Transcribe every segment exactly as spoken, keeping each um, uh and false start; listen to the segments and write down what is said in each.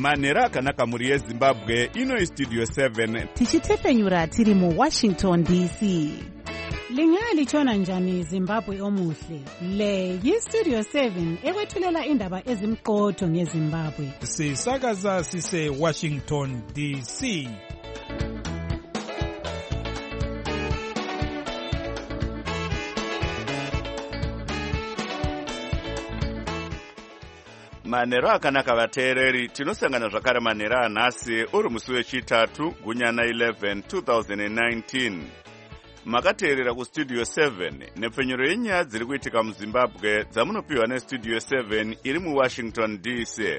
manhero akanaka mhuri yezimbabwe. Ino Studio seven tichitefenyura tiri mu Washington D C. Lingalitshona njani Zimbabwe omuhle? Le yi-Studio seven ekwethulela indaba ezimqotho ngeZimbabwe. Sisakaza sise Washington D C. manhero akanaka vateereri, tinosangana zvakare manhero anhasi uri musi wechitatu gunyana eleven twenty nineteen. Makateerera kustudio seven nepfenyuro yenyaya dziri kuitika muZimbabwe dzamunopiwa nestudio seven iri muWashington D C.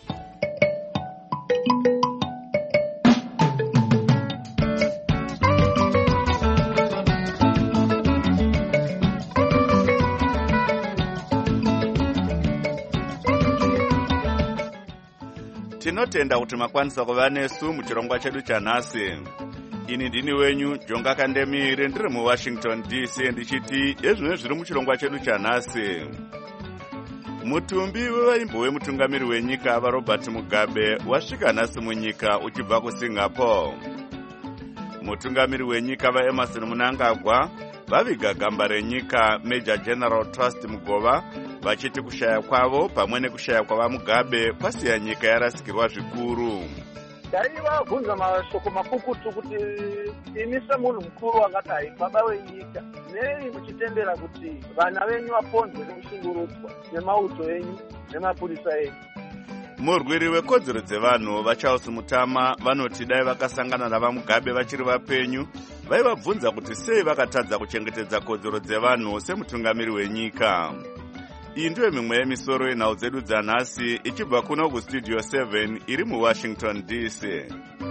Tinotenda kuti makwanisa kuva nesu muchirongwa chedu chanhasi. Ini ndini wenyu Jonga Kandemire ndiri muWashington D C ndichiti ezvimwe zviri muchirongwa chedu chanhasi. Mutumbi wevaimbo wemutungamiri wenyika vaRobert Mugabe wasvika nhasi munyika uchibva kuSingapore. Mutungamiri wenyika vaEmerson Mnangagwa vaviga gamba renyika Major General Trust Mugova vachiti kushaya kwavo pamwe nekushaya kwava Mugabe kwasiya nyika yarasikirwa zvikuru. Ndaivabvunza mashoko makukutu kuti ini semunhu mukuru wakadai baba wenyika nei muchitendera kuti vana venyu vaponzwe nekushungurudzwa nemauto enyu nemapurisa enyu. Murwiri wekodzero dzevanhu vaCharles Mutama vanoti dai vakasangana navaMugabe vachiri vapenyu vaivabvunza kuti sei vakatadza kuchengetedza kodzero dzevanhu semutungamiri wenyika. Iyi ndiyo mimwe yemisoro yenhau dzedu dzanhasi ichibva kuno kustudio seven iri muWashington D C.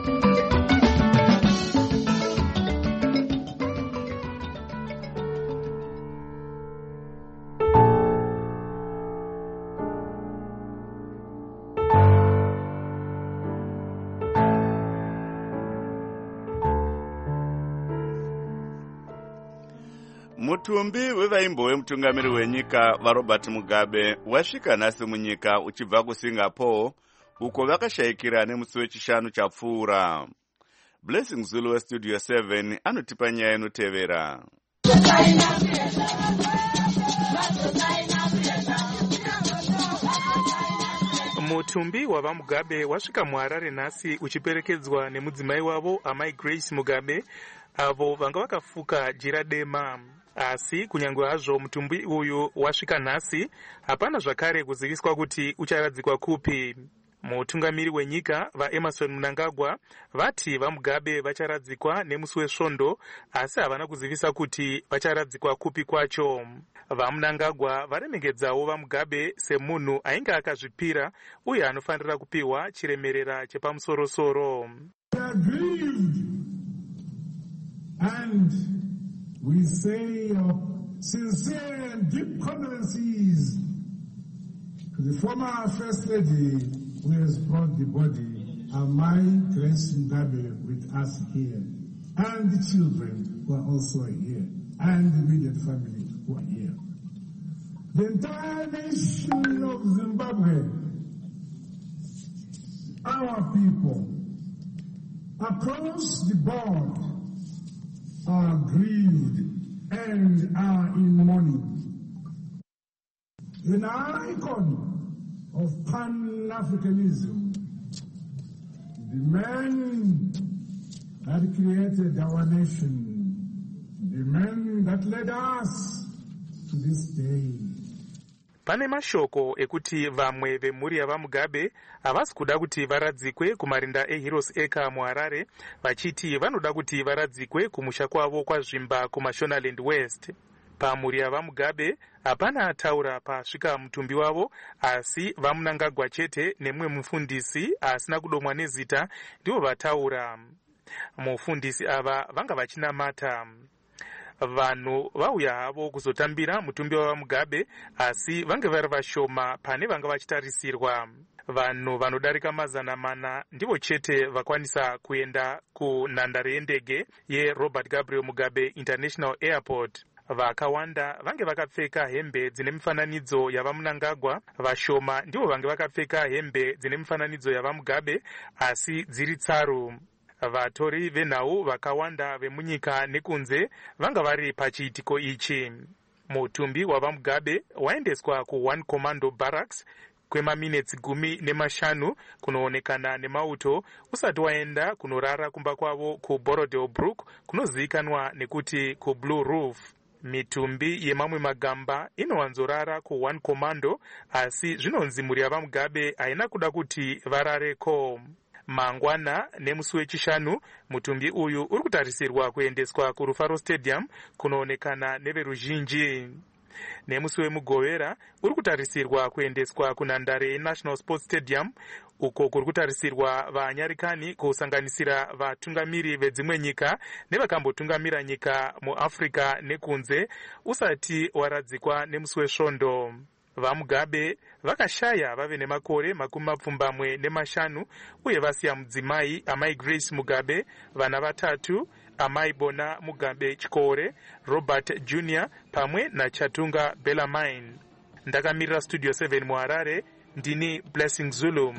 Mutumbi wevaimbo wemutungamiri wenyika vaRobert Mugabe wasvika nhasi munyika uchibva kuSingapore uko vakashayikira nemusi wechishanu chapfuura. Blessing Zulu westudio seven anotipa nyaya inotevera. Mutumbi wava Mugabe wasvika muHarare nhasi uchiperekedzwa nemudzimai wavo amai Grace Mugabe avo vanga vakafuka jira dema. Asi kunyange hazvo mutumbi uyu wasvika nhasi hapana zvakare kuziviswa kuti ucharadzikwa kupi. Mutungamiri wenyika vaEmerson Mnangagwa vati vaMugabe vacharadzikwa nemusi wesvondo asi havana kuzivisa kuti vacharadzikwa kupi kwacho. VaMnangagwa varemekedzawo vaMugabe semunhu ainge akazvipira uye anofanira kupiwa chiremerera chepamusoro-soro. And we say our sincere and deep condolences to the former First Lady who has brought the body, Amai Grace Mugabe, with us here, and the children who are also here, and the immediate family who are here. The entire nation of Zimbabwe, our people, across the board, are grieved and are in mourning. An icon of Pan-Africanism, the man that created our nation, the man that led us to this day. Pane mashoko ekuti vamwe vemhuri yavaMugabe havasi kuda kuti varadzikwe kumarinda eHeroes Acre muHarare vachiti vanoda kuti varadzikwe kumusha kwavo kwaZvimba kuMashonaland West. Pamhuri yavaMugabe hapana ataura pasvika mutumbi wavo asi vaMnangagwa chete nemumwe mufundisi asina kudomwa nezita ndivo vataura. Mufundisi ava vanga vachinamata. Vanhu vauya havo kuzotambira mutumbi wavaMugabe asi vange vari vashoma pane vanga vachitarisirwa. Vanhu vanodarika mazana mana ndivo chete vakwanisa kuenda kunhandare yendege yeRobert Gabriel Mugabe International Airport. vakawanda vange vakapfeka hembe dzine mifananidzo yavaMnangagwa, vashoma ndivo vange vakapfeka hembe dzine mifananidzo yavaMugabe asi dziri tsaru. Vatori venhau vakawanda vemunyika nekunze vanga vari pachiitiko ichi. Mutumbi wavaMugabe waendeswa kuone commando barracks kwemaminitsi gumi nemashanu kunoonekana nemauto usati waenda kunorara kumba kwavo kuBorodale kunozivikanwa nekuti kuBlue Roof. Mitumbi yemamwe magamba inowanzorara kuone commando asi zvinonzi mhuri yavaMugabe haina kuda kuti varareko. Mangwana nemusi wechishanu mutumbi uyu uri kutarisirwa kuendeswa kuRufaro Stadium kunoonekana neveruzhinji. Nemusi wemugovera uri kutarisirwa kuendeswa kunhandare yeNational Sports Stadium uko kuri kutarisirwa vanyarikani kusanganisira vatungamiri vedzimwe nyika nevakambotungamira nyika muAfrica nekunze usati waradzikwa nemusi wesvondo. VaMugabe vakashaya vave nemakore makumi mapfumbamwe nemashanu uye vasiya mudzimai amai Grace Mugabe, vana vatatu, amai Bona Mugabe Chikore, Robert Junior pamwe naChatunga Bellarmine. Ndakamirira Studio seven muHarare, ndini Blessing Zulu.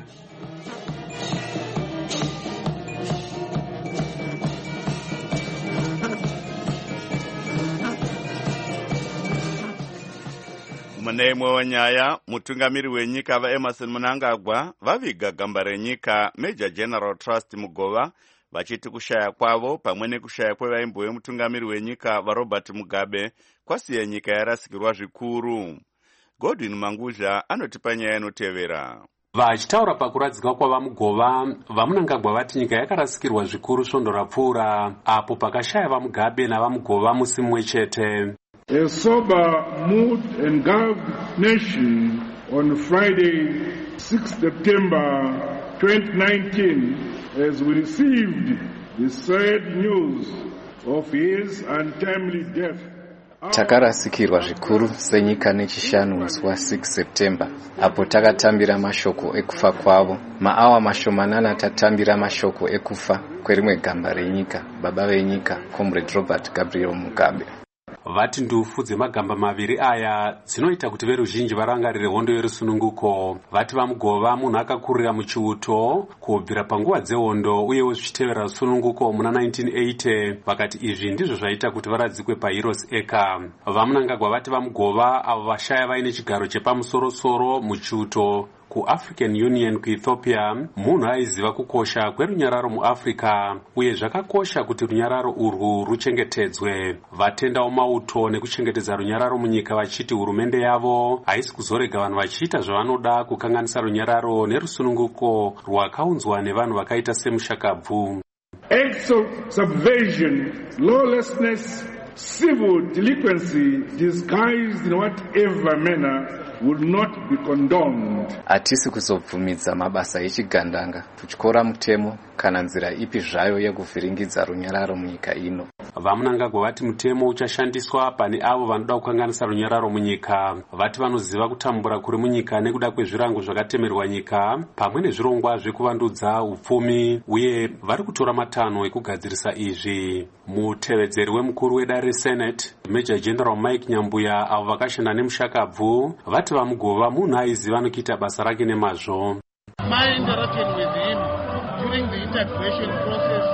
Muneimwe wanyaya mutungamiri wenyika vaEmerson Mnangagwa vaviga gamba renyika Major General Trust Mugova vachiti kushaya kwavo pamwe nekushaya kwevaimbo vemutungamiri wenyika vaRobert Mugabe kwasiya nyika yarasikirwa zvikuru. Godwin Mangudla anotipa nyaya inotevera. Vachitaura pakuradzikwa kwavaMugova, vaMnangagwa vati nyika yakarasikirwa zvikuru svondo rapfuura apo pakashaya vaMugabe navaMugova musi mumwe chete. A sober mood engulfed nation on Friday, sixth September twenty nineteen, as we received the sad news of his untimely death. Takarasikirwa zvikuru senyika nechishanu musi wa six September apo takatambira mashoko ekufa kwavo. Maawa mashomanana tatambira mashoko ekufa kwerimwe gamba renyika, baba venyika Comrade Robert Gabriel Mugabe. Vati ndufu dzemagamba maviri aya dzinoita kuti veruzhinji varangarire hondo yerusununguko. Vati vaMugova munhu akakurira muchiuto kubvira panguva dzehondo uyewo zvichitevera rusununguko muna nineteen eighty. Vakati izvi ndizvo zvaita kuti varadzikwe paHeroes Acre. VaMnangagwa vati vaMugova avo vashaya vaine chigaro chepamusoro-soro muchiuto kuAfrican Union kuEthiopia, munhu aiziva kukosha kwerunyararo muAfrica uye zvakakosha kuti runyararo urwu ruchengetedzwe. Vatendawo mauto nekuchengetedza runyararo munyika vachiti hurumende yavo haisi kuzorega vanhu vachiita zvavanoda kukanganisa runyararo nerusununguko rwakaunzwa nevanhu vakaita semushakabvu. Acts of subversion, lawlessness, civil delinquency disguised in whatever manner would not be condoned. Hatisi kuzobvumidza mabasa echigandanga, kutyora mutemo kana nzira ipi zvayo yekuvhiringidza runyararo munyika ino. VaMnangagwa vati mutemo uchashandiswa pane avo vanoda kukanganisa runyararo munyika. Vati vanoziva kutambura kuri munyika nekuda kwezvirango zvakatemerwa nyika pamwe nezvirongwa zvekuvandudza upfumi uye vari kutora matanho ekugadzirisa izvi. Mutevedzeri wemukuru wedare reSenate Major General Mike Nyambuya avo vakashanda nemushakabvu vati vaMugova munhu aiziva nokuita basa rake nemazvo. My interaction with him during the integration process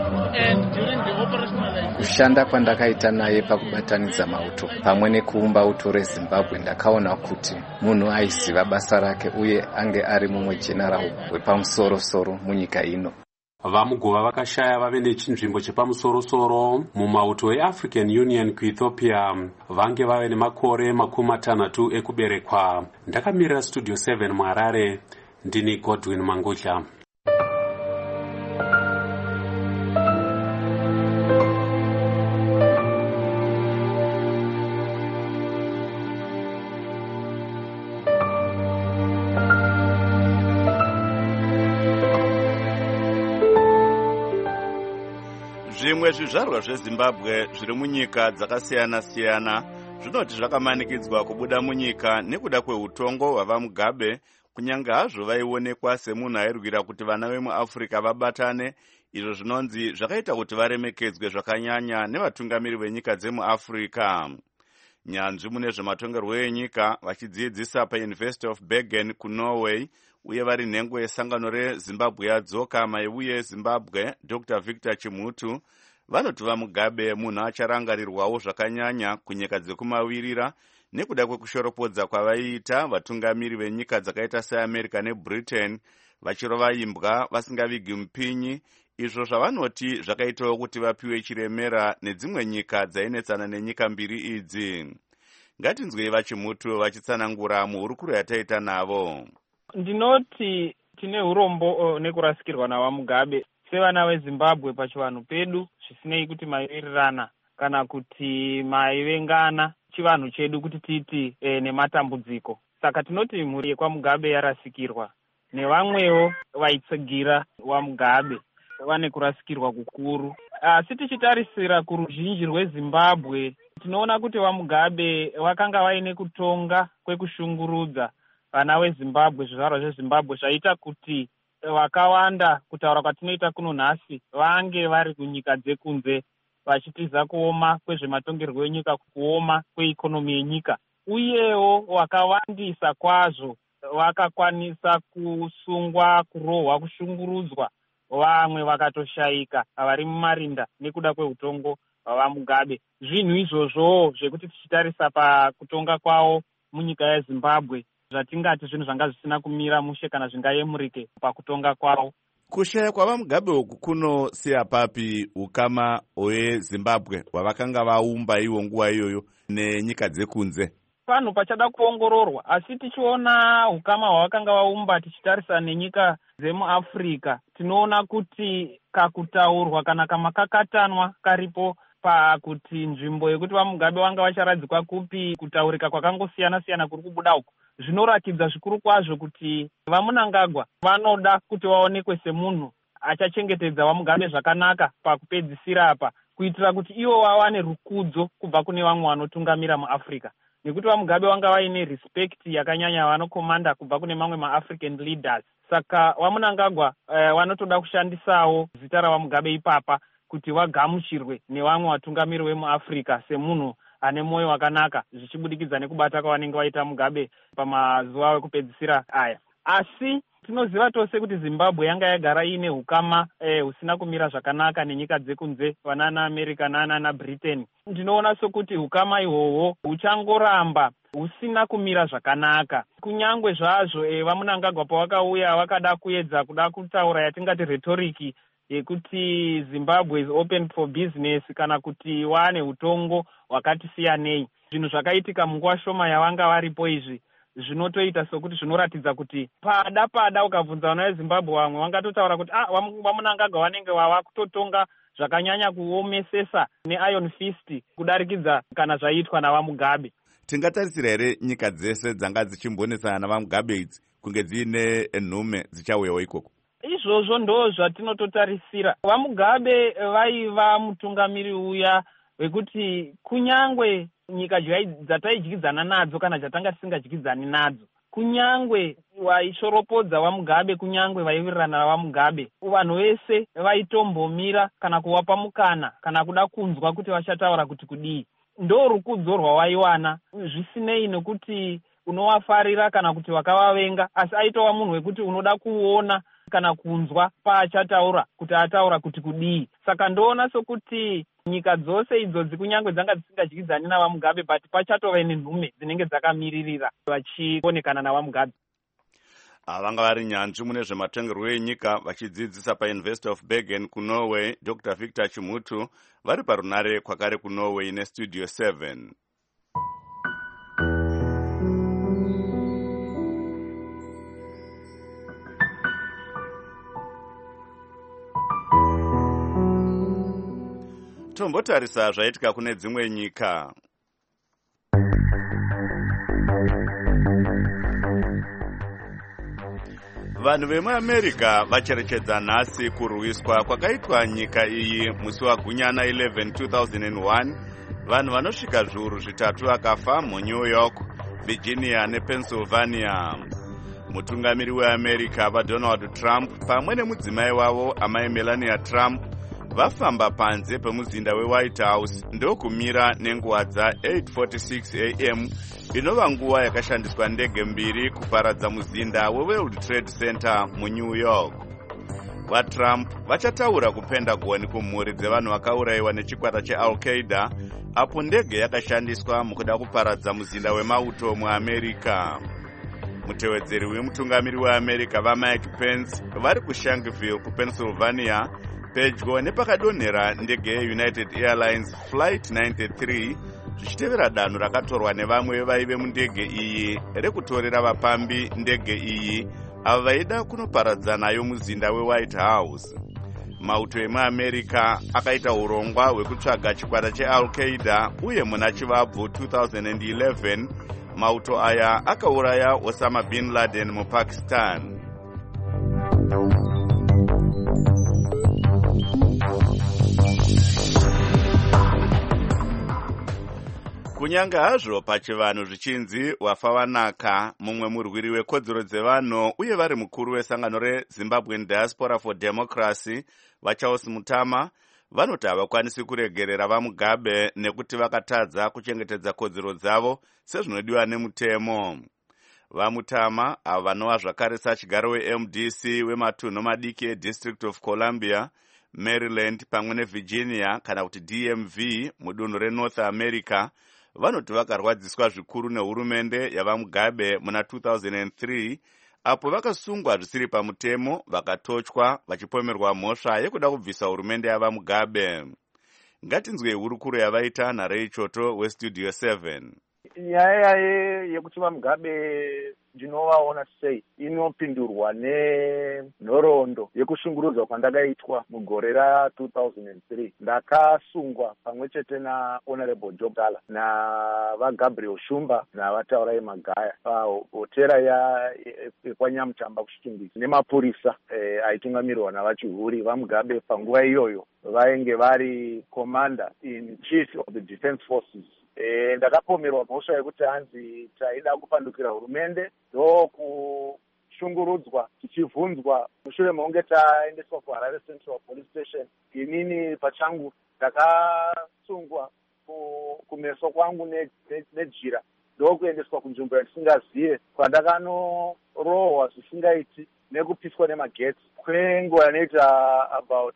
and during the operationalization. Kushanda kwandakaita naye pakubatanidza mauto pamwe nekuumba uto reZimbabwe ndakaona kuti munhu aiziva basa rake uye ange ari mumwe general wepamusoro-soro munyika ino. VaMugova vakashaya vave nechinzvimbo chepamusoro-soro mumauto eAfrican Union kuEthiopia vange vave nemakore makumi matanhatu ekuberekwa. Ndakamirira Studio seven muHarare, ndini Godwin Mangudla. Zvimwe zvizvarwa zveZimbabwe zviri munyika dzakasiyana-siyana zvinoti zvakamanikidzwa kubuda munyika nekuda kweutongo hwavaMugabe, kunyange hazvo vaionekwa semunhu airwira kuti vana vemuAfrica vabatane, izvo zvinonzi zvakaita kuti varemekedzwe zvakanyanya nevatungamiri venyika dzemuAfrica. nyanzvi mune zvematongerwo enyika vachidzidzisa paUniversity of Bergen kuNorway uye vari nhengo yesangano reZimbabwe yadzoka maeuye eZimbabwe Doctor Victor Chimutu vanoti vaMugabe munhu acharangarirwawo zvakanyanya kunyika dzekumavirira nekuda kwekushorapodza kwavaiita vatungamiri venyika dzakaita seAmerica neBritain vachirova imbwa vasingavigi mupinyi, izvo zvavanoti zvakaitawo kuti vapiwe chiremera nedzimwe nyika dzainetsana nenyika mbiri idzi. Ngatinzwei vaChimutu vachitsanangura muhurukuro yataita navo. Ndinoti tine urombo nekurasikirwa navaMugabe sevana veZimbabwe pachivanhu pedu, zvisinei kuti maiwirirana kana kuti maivengana chivanhu chedu kuti titi e, nematambudziko. Saka tinoti mhuri yekwaMugabe yarasikirwa nevamwewo vaitsegira waMugabe vane kurasikirwa kukuru. Asi tichitarisira kuruzhinji rweZimbabwe tinoona kuti vaMugabe vakanga vaine kutonga kwekushungurudza vana veZimbabwe, zvizvarwa zveZimbabwe, zvaita kuti vakawanda kutaura kwatinoita kuno nhasi vange vari kunyika dzekunze vachitiza kuoma kwezvematongerwo enyika, kuoma kweikonomi yenyika, uyewo wakawandisa kwazvo vakakwanisa kusungwa, kurohwa, kushungurudzwa, vamwe vakatoshaika vari mumarinda nekuda kweutongo hwavaMugabe. Zvinhu izvozvo zvekuti tichitarisa pakutonga kwavo munyika yeZimbabwe zvatingati zvinhu zvanga zvisina kumira mushe kana zvingayemurike pakutonga kwavo. Kushaya kwavaMugabe uku kunosiya papi ukama hweZimbabwe hwavakanga vaumba iwo nguva iyoyo nenyika dzekunze? Panhu pachada kuongororwa, asi tichiona ukama hwavakanga vaumba tichitarisa nenyika dzemuAfrica, tinoona kuti kakutaurwa kana kamakakatanwa karipo pakuti nzvimbo yekuti vaMugabe vanga vacharadzikwa kupi, kutaurika kwakangosiyana-siyana kuri kubuda uku, zvinoratidza zvikuru kwazvo kuti vaMunangagwa vanoda kuti vaonekwe semunhu achachengetedza vaMugabe zvakanaka pakupedzisira apa, kuitira kuti ivo vawane rukudzo kubva kune vamwe vanotungamira muAfrica. Nekuti vaMugabe vanga vaine respect yakanyanya vanokomanda kubva kune mamwe maAfrican leaders. Saka vaMunangagwa eh, vanotoda kushandisawo zita ravaMugabe ipapa kuti vagamuchirwe nevamwe vatungamiri vemuAfrica semunhu ane mwoyo wakanaka, zvichibudikidza nekubata kwavanenge vaita Mugabe pamazuva ekupedzisira aya. Asi tinoziva tose kuti Zimbabwe yanga yagara ine hukama eh, husina kumira zvakanaka nenyika dzekunze, vanana America nana Britain. Ndinoona sokuti hukama ihwohwo huchangoramba husina kumira zvakanaka. Kunyangwe zvazvo eh, vaMunangagwa pavakauya vakada kuedza kuda kutaura yatingati rhetoric yekuti Zimbabwe is open for business kana kuti wane utongo wakati siyanei. Zvinhu zvakaitika munguva shoma yavanga varipo izvi zvinotoita sokuti zvinoratidza kuti pada pada ukabvunza vana veZimbabwe vamwe vangatotaura kuti ah vaMunangagwa vanenge vava kutotonga zvakanyanya kuomesesa neIron Fist kudarikidza kana zvaitwa navaMugabe. Tingatarisira here nyika dzese dzanga dzichimbonesana navaMugabe idzi kunge dziine nhume dzichauyawo ikoko? Izvozvo ndo zvatinototarisira. vaMugabe vaiva mutungamiri uya wekuti kunyangwe nyika dzataidyidzana nadzo kana dzatanga tisingadyidzani nadzo, kunyangwe vaishoropodza vaMugabe, kunyangwe vaiwirirana navaMugabe, vanhu vese vaitombomira kana kuvapa mukana kana kuda kunzwa kuti vachataura kuti kudii. Ndo rukudzo rwavaiwana, zvisinei nekuti unovafarira kana kuti wakavavenga, asi aitova munhu wekuti unoda kuona kana kunzwa paachataura kuti ataura kuti kudii. Saka ndoona sokuti nyika dzose idzodzi kunyangwe dzanga dzisingadyidzani navaMugabe but pachatova nenhume dzinenge dzakamiririra vachionekana navaMugabe. Vanga vari nyanzvi mune zvematongerwo enyika vachidzidzisa paUniversity of Bergen kuNorway, Doctor Victor Chimutu vari parunare kwakare kuNorway neStudio seven. Tombotarisa zvaitika kune dzimwe nyika. Vanhu vemuAmerica vacherechedza nhasi kurwiswa kwakaitwa nyika iyi musi waGunyana eleven two thousand one. Vanhu vanosvika zviuru zvitatu vakafa muNew York, Virginia nePennsylvania. Mutungamiri weAmerica vaDonald Trump pamwe nemudzimai wavo amai Melania Trump vafamba panze pemuzinda weWhite House ndokumira nenguva dza eight forty-six a m inova nguva yakashandiswa ndege mbiri kuparadza muzinda weWorld Trade Center muNew York. VaTrump vachataura kuPentagon kumhuri dzevanhu vakaurayiwa nechikwata cheAl-Qaeda apo ndege yakashandiswa mukuda kuparadza muzinda wemauto muAmerica. Mutevedzeri wemutungamiri weAmerica vaMike Pence vari kuShanksville kuPennsylvania pedyo nepakadonhera ndege yeUnited Airlines Flight ninety-three zvichitevera danho rakatorwa nevamwe vaive mundege iyi rekutorera vapambi ndege iyi ava vaida kunoparadza nayo muzinda weWhite House. Mauto emuAmerica akaita urongwa hwekutsvaga chikwata cheAl-Qaeda uye muna Chivabvu two thousand eleven mauto aya akauraya Osama bin Laden muPakistan. Kunyanga hazvo pachivanhu zvichinzi wafa wanaka, mumwe murwiri wekodzero dzevanhu uye vari mukuru wesangano reZimbabwean Diaspora for Democracy vaCharles Mutama vanoti havakwanisi kuregerera vaMugabe nekuti vakatadza kuchengetedza kodzero dzavo sezvinodiwa nemutemo. VaMutama ava vanova zvakare sachigaro weM D C wematunhu madiki eDistrict of Columbia, Maryland pamwe neVirginia kana kuti D M V mudunhu reNorth America vanoti vakarwadziswa zvikuru nehurumende yavaMugabe muna two thousand three apo vakasungwa zvisiri pamutemo vakatochwa vachipomerwa mhosva yekuda kubvisa hurumende yavaMugabe. Ngatinzwe hurukuro yavaita naRay Choto weStudio seven. Nyaya yekuti vaMugabe ndinovaona sei inopindurwa nenhoroondo yekushungurudzwa kwandakaitwa mugore ra two thousand three. Ndakasungwa pamwe chete naHonorable Jogala navaGabriel Shumba navataurai Magaya pahotera yeKwanyamutamba kuShitumbisi nemapurisa eh, aitungamirwa navaChihuri. VaMugabe panguva iyoyo vainge vari commander in chief of the defense forces. E, ndakapomerwa mhosva yekuti hanzi taida kupandukira hurumende ndokushungurudzwa tichivhunzwa mushure mekunge taendeswa kuHarare Central Police Station. Inini pachangu ndakasungwa kumeso kwangu nejira ndokuendeswa kunzvimbo yandisingazive kwandakanorohwa zvisingaiti nekupiswa nemagetsi kwenguva yanoita about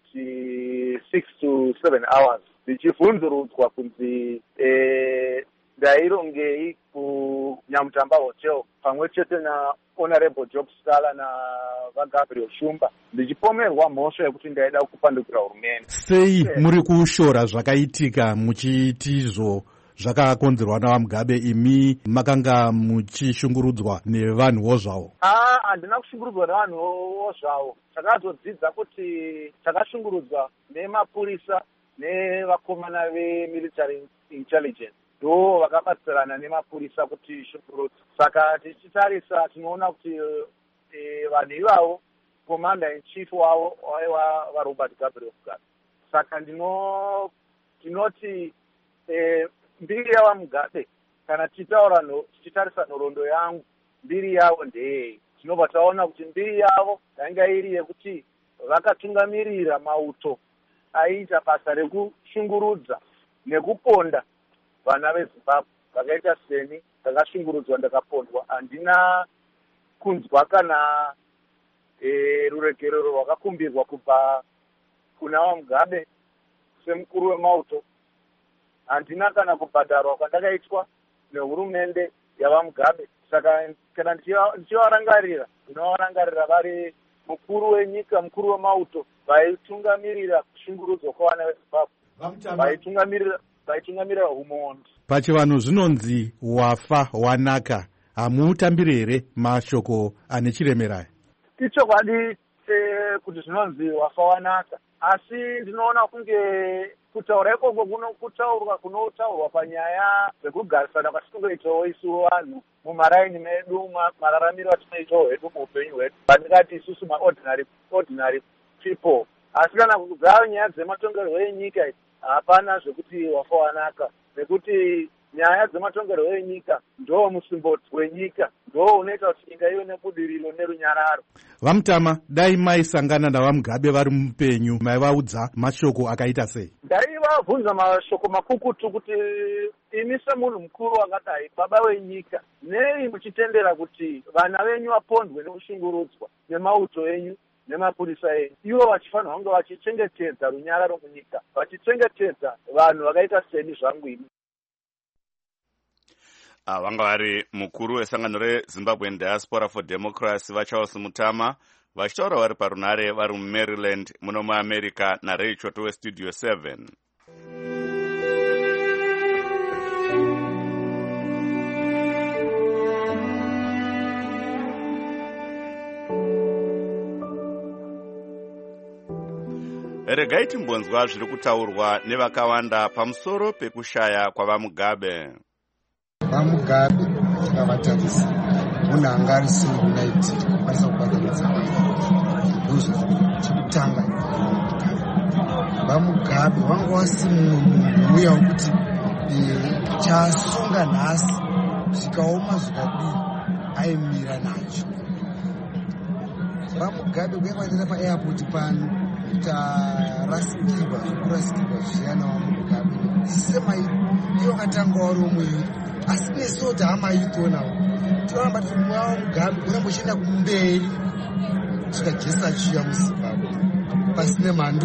six to seven hours ndichivhunzurudzwa kunzi eh, ndairongei kuNyamutamba Hotel pamwe chete naHonorable Job Scala navaGabriel Shumba ndichipomerwa mhosva yekuti ndaida kupandukira hurumende. Sei muri kushora zvakaitika muchitizvo zvakakonzerwa navaMugabe imi makanga muchishungurudzwa nevanhuwo zvavo? Ah, handina kushungurudzwa nevanhuwo zvavo. Takazodzidza kuti takashungurudzwa nemapurisa nevakomana vemilitary intelligence ndo vakabatsirana nemapurisa kuti shungurudza. Saka tichitarisa tinoona kuti e, vanhu ivavo commander in chief wavo waiva vaRobert Gabriel Mugabe. Saka ndino tinoti e, mbiri yavaMugabe kana tichitaura tichitarisa nhoroondo yangu mbiri yavo ndeyei. Tinobva taona kuti mbiri yavo yanga iri yekuti vakatungamirira mauto aiita basa rekushungurudza nekuponda vana veZimbabwe vakaita seni. Ndakashungurudzwa ndakapondwa. Handina kunzwa kana e, ruregerero rwakakumbirwa kubva kuna vaMugabe semukuru wemauto. Handina kana kubhadharwa kwandakaitwa nehurumende yavaMugabe. Saka kana ndichivarangarira ndinovarangarira vari mukuru wenyika, mukuru wemauto vaitungamirira kushungurudzwa kwavana veZimbabwe, vaitungamirira vaitungamirira umhondi. Pachivanhu zvinonzi wafa wanaka, hamutambiri here mashoko ane chiremera? Ichokwadi e, kuti zvinonzi wafa wanaka, asi ndinoona kunge kutaura ikoko kutaurwa kunotaurwa panyaya dzekugarisana kwatisingoitawo isu vanhu mumaraini medu, mararamiro atinoitawo hedu muupenyu hwedu, vandingati isusu maordinary ordinary people. Asi kana kudzava nyaya dzematongerwo enyika hapana zvekuti wafa wanaka, nekuti nyaya dzematongerwo enyika ndo musimboti wenyika, ndo unoita kuti nyika ive nebudiriro nerunyararo. Vamutama, dai maisangana navamugabe vari mupenyu, maivaudza mashoko akaita sei? Ndaivabvunza mashoko makukutu kuti imi semunhu mukuru wakadai, baba wenyika, nei muchitendera kuti vana venyu vapondwe nekushungurudzwa nemauto enyu nemapurisa enyu, ivo vachifanira kunge vachichengetedza runyararo munyika, vachichengetedza vanhu vakaita seni zvangu ini. Vanga vari mukuru wesangano reZimbabwean Diaspora for Democracy vaCharles Mutama vachitaura vari parunare vari muMaryland muno muAmerica naRay Choto weStudio seven. Regai timbonzwa zviri kutaurwa nevakawanda pamusoro pekushaya kwavamugabe. Vamugabe tikavatarisa munhu anga ari singunaiti kwanisa kubatanidza ndozvo chekutanga. Vamugabe vanga vasimunhu uya wekuti chasunga nhasi zvikaoma zvikadii aimira nacho. Vamugabe kuyakwatira paairport pano tarasikirwa zvikurasikirwa zviyana vamugabe sisema iyo katanga wari umwe asi neso taamaitonawo tinoramba tiri mwawo mugabe urambochienda kumberi tikajesa chiya muZimbabwe pasine mhandu.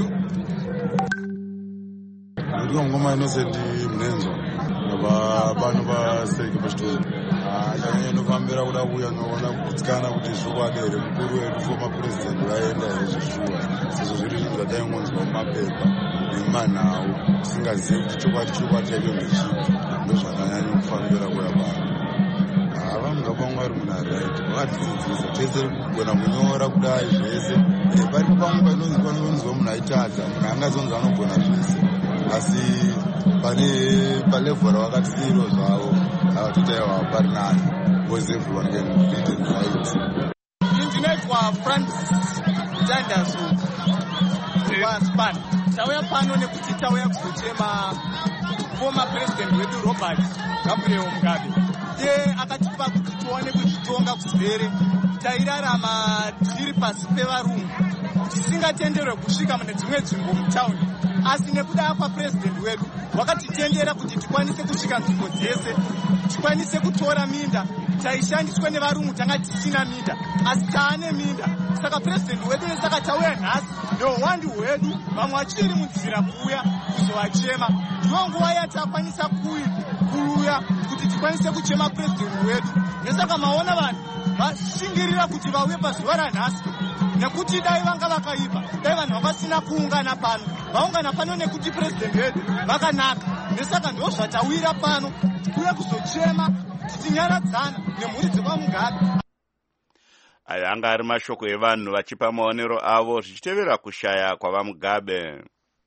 Ndiwo ngoma inosendi mnenzo vano vaseke pachitori akanyanya inofambira kuda kuya noona kutsikana kuti zvikwadere mukuru wedu former president vaenda hezvishuwa sezvo zviri zvinhu zvataingonzwa mumapepa nemumanhau tisingazivi kuti chokwadi chokwadi chacho ndechipi ndozvakanyanya kufambira kuya vanhu. Vamugabe vangu vari munhu aright vakatidzidzisa tese kugona kunyora kudai zvese pari pamwe painonzi panonzwa munhu aitadza munhu angazonzi anogona zvese asi pane palevhel ravakatisiro zvavo avatotaiwa pari nani because everyone can fit and right. Ndinoitwa Francis Tandazo kuvaSpan. Tauya pano nekuti tauya kuzochema former president wedu Robert Gabriel Mugabe. Iye akatipa kuti tione kuzvitonga kuzere tairarama tiri pasi pevarungu tisingatenderwe kusvika mune dzimwe nzvimbo mutaundi, asi nekuda kwapresident wedu wakatitendera kuti tikwanise kusvika nzvimbo dzese, tikwanise kutora minda. Taishandiswa nevarungu tanga tisina minda asi taane minda. Saka president wedu nesaka tauya nhasi neuwandu hwedu, vamwe vachiri munzira kuuya kuzovachema. Ndiyo nguva yatakwanisa kuuya kuti tikwanise kuchema president wedu. Nesaka maona vanhu vashingirira kuti vauye pazuva ranhasi nekuti dai vanga vakaipa, dai vanhu vakasina kuungana pano, vaungana pano nekuti president wedu vakanaka. Nesaka ndo zvatawira pano kuuya kuzochema tichinyaradzana nemhuri dzekwaMugabe. Aya anga ari mashoko evanhu vachipa maonero avo zvichitevera kushaya kwavaMugabe.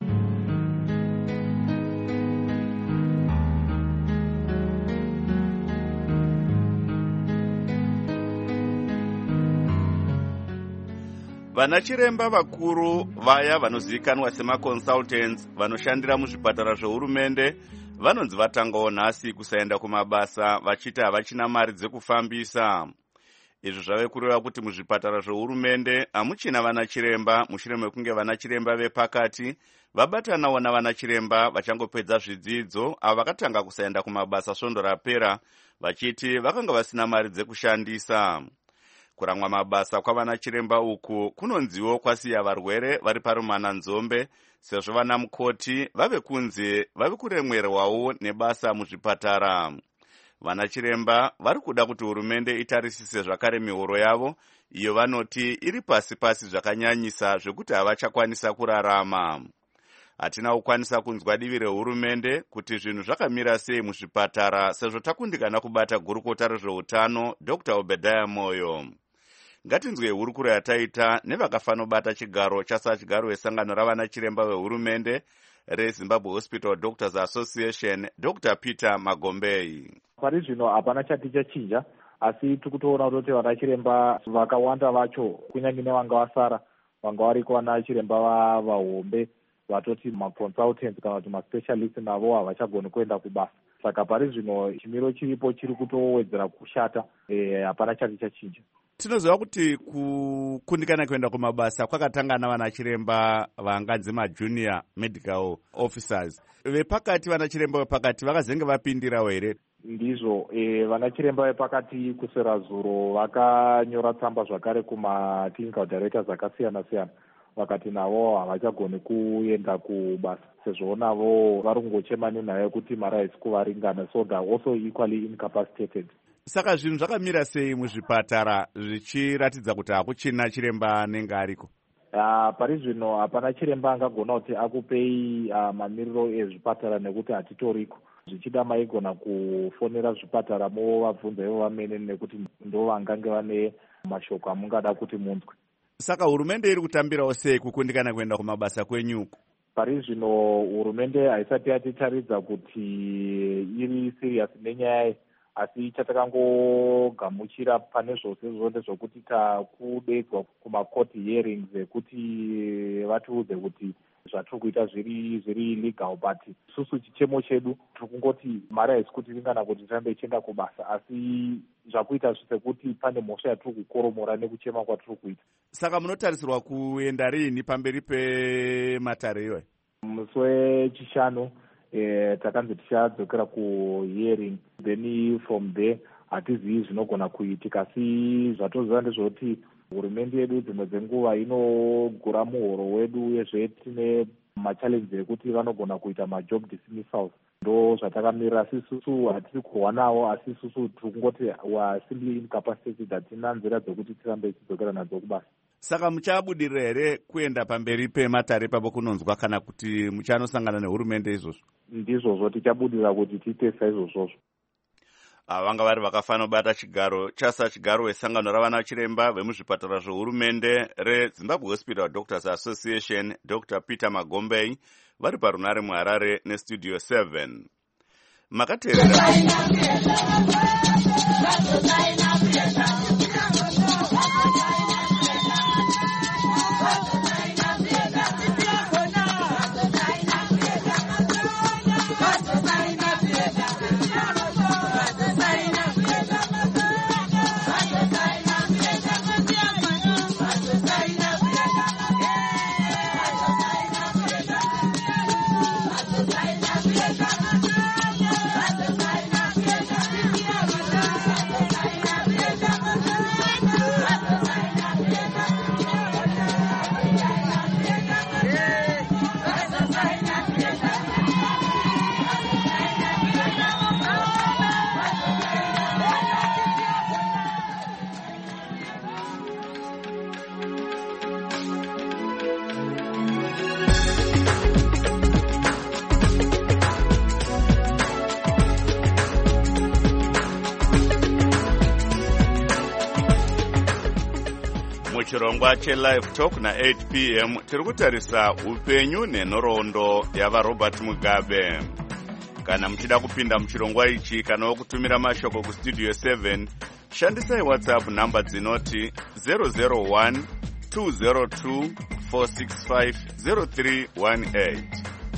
Vanachiremba vakuru vaya vanozivikanwa semaconsultants vanoshandira muzvipatara zvehurumende vanonzi vatangawo nhasi kusaenda kumabasa vachiti havachina mari dzekufambisa. Izvo zvave kureva kuti muzvipatara zvehurumende hamuchina vanachiremba mushure mekunge vanachiremba vepakati vabatanawo navanachiremba vachangopedza zvidzidzo avo vakatanga kusaenda kumabasa svondo rapera vachiti vakanga vasina mari dzekushandisa. Kuramwa mabasa kwavanachiremba uku kunonziwo kwasiya varwere vari parumana nzombe sezvo vana mukoti vave kunze vave kuremwerwawo nebasa muzvipatara. Vanachiremba vari kuda kuti hurumende itarisise zvakare mihoro yavo iyo vanoti iri pasi pasi zvakanyanyisa zvekuti havachakwanisa kurarama. Hatina kukwanisa kunzwa divi rehurumende kuti zvinhu zvakamira sei muzvipatara sezvo takundikana kubata gurukota rezveutano Doctor Obadiah Moyo. Ngatinzwe hurukuro yataita nevakafanobata chigaro chasachigaro wesangano ravanachiremba vehurumende reZimbabwe Hospital Doctors Association Doctor Peter Magombei. Pari zvino hapana chati chachinja, asi tikutoona kuti vanachiremba vakawanda vacho kunyange nevanga vasara vanga variko vanachiremba vahombe vatoti maconsultants kana kuti maspecialist navo havachagoni kuenda kubasa. saka pari zvino chimiro chiripo chiri kutowedzera kushata. Hapana chati chachinja. Tinoziva kuti kukundikana kuenda kumabasa kwakatanga navana chiremba vanganzi majunior medical officers. Vepakati vana chiremba vepakati vakazenge vapindirawo here? Ndizvo, e, vana chiremba vepakati kusera zuro vakanyora tsamba zvakare kuma clinical directors akasiyana siyana. Vakati navo havachagoni kuenda kubasa sezvo navo vari kungochema nenhaya kuti mari haisi kuvaringana, so they are also equally incapacitated. Saka zvinhu zvakamira sei muzvipatara zvichiratidza kuti hakuchina chiremba anenge ariko? Uh, pari zvino hapana chiremba angagona kuti akupei uh, mamiriro ezvipatara nekuti hatitoriko. Zvichida maigona kufonera zvipatara movabvunza ivo vamene nekuti ndo vangange vane mashoko amungada kuti munzwe. Saka hurumende iri kutambirawo sei kukundikana kuenda kumabasa kwenyuko? Pari zvino hurumende haisati yatitaridza kuti iri serious nenyaya, asi chatakangogamuchira pane zvose zvose zvokuti takudedzwa kumakoti hearings ekuti vatiudze kuti zvatiri kuita zviri zviri illegal, but susu chichemo chedu tiri kungoti mari haisi kuti ringana kuti tirambe ichienda kubasa, asi zvakuita sekuti pane mhosva yatiri kukoromora nekuchema kwatiri kuita. Saka munotarisirwa kuenda rini pamberi pematare iyoyo? Musi wechishanu eh, takanzi tichadzokera kuhearing, then from there hatizivi zvinogona kuitika, asi zvatoziva ndezvekuti hurumende yedu dzimwe dzenguva inogura muhoro wedu, uyezve tine machallenges ekuti vanogona kuita majob dismissals. Ndo zvatakamirira, asi isusu hatisi kurwa nawo, asi isusu tiri kungoti we are simply incapacitated, hatina nzira dzekuti tirambe tichidzokera nadzo kubasa. Saka muchabudirira here kuenda pamberi pematare papo kunonzwa, kana kuti muchanosangana nehurumende izvozvo? Ndizvozvo, tichabudirira kuti tiite saizvozvozvo. Vanga vari vakafanira kubata chigaro chasa chigaro wesangano ravana chiremba vemuzvipatara zvohurumende reZimbabwe Hospital Doctors Association, Doctor Peter Magombei, vari parunare muHarare nestudio seven. Makateerera chirongwa chelive talk na eight p m tiri kutarisa upenyu nenhoroondo yava Robert Mugabe. Kana muchida kupinda muchirongwa ichi kana kutumira mashoko kustudio seven, shandisai WhatsApp namba dzinoti zero zero one two zero two four six five zero three one eight.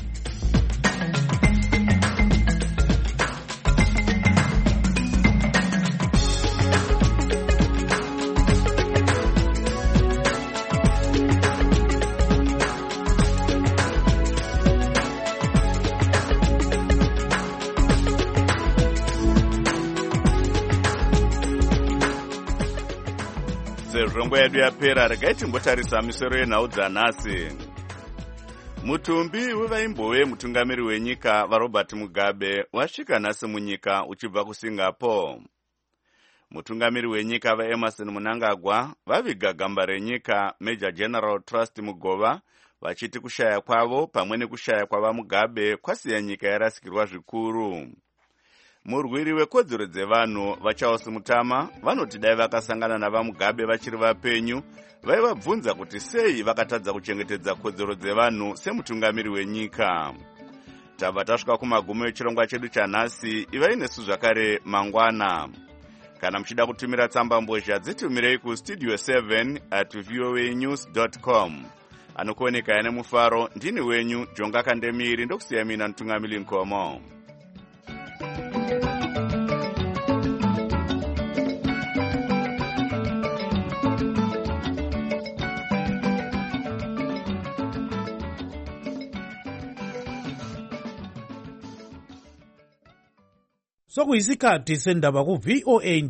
Sezvongo yedu yapera, regai timbotarisa misoro yenhau dzanhasi. Mutumbi wevaimbove mutungamiri wenyika vaRobert Mugabe wasvika nhasi munyika uchibva kuSingapore. Mutungamiri wenyika vaEmerson Mnangagwa vaviga gamba renyika Major General Trust Mugova vachiti kushaya kwavo pamwe nekushaya kwava Mugabe kwasiya nyika yarasikirwa zvikuru. Murwiri wekodzero dzevanhu vaCharles Mutama vanoti dai vakasangana navaMugabe vachiri vapenyu vaivabvunza kuti sei vakatadza kuchengetedza kodzero dzevanhu semutungamiri wenyika. Tabva tasvika kumagumo echirongwa chedu chanhasi. Ivai nesu zvakare mangwana. Kana muchida kutumira tsamba mbozha dzitumirei kustudio seven at voanews dot com. Anokuoneka ane mufaro ndini wenyu Jonga Kandemiri ndokusiya mina Ntungamili Nkomo. Sokuyisikhathi sendaba ku V O A